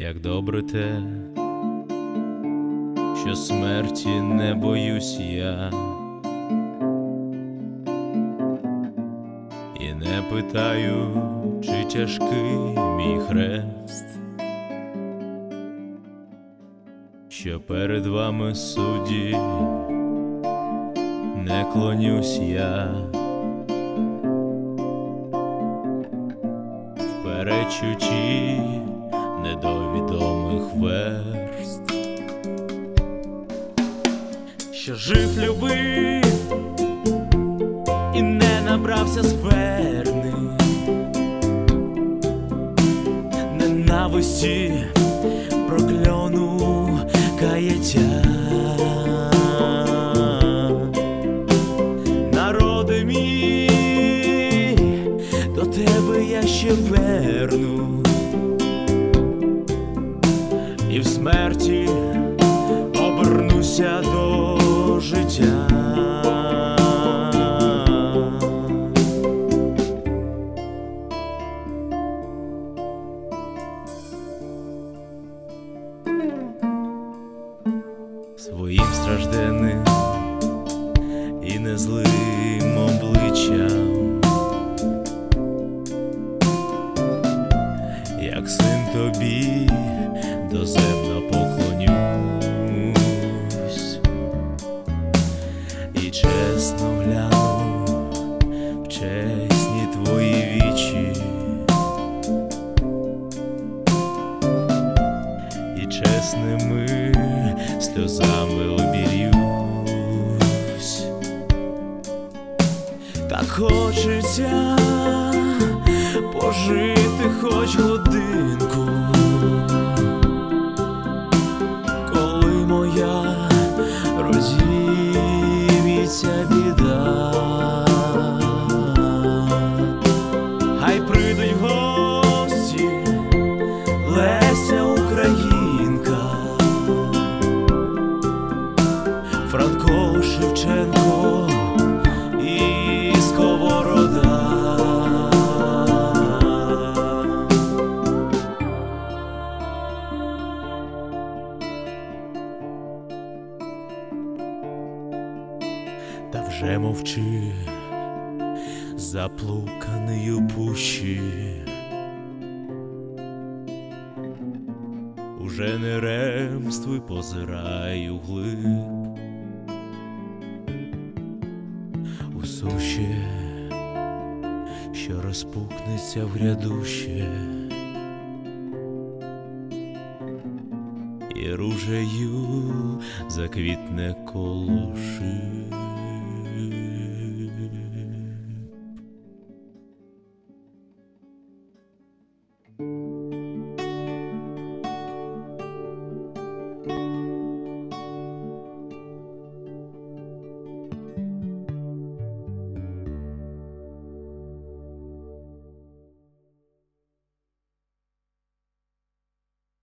Як добре те, що смерті не боюсь я, і не питаю, чи тяжкий мій хрест, що перед вами судді не клонюсь я, вперечучи недовідомих верст, що жив, любив і не набрався скверни, ненависті, прокльону, каяття. Народи мій, до тебе я ще верну, і в смерті обернуся до життя. Своїм стражденним і незлим обличчям, як син тобі доземно поклонюсь, і чесно гляну в чесні твої вічі, і чесними сльозами обірюсь. Так хочеться пожити хоч годинку, коли моя розів'ється біда. Хай прийдуть гості, Леся Українка, Франко, Шевченко і Сковорода. Та вже мовчи, заплуканий у пущі, уже не ремствуй, позирай углиб у суші, що розпукнеться в грядуще, і ружею заквітне коло шиб.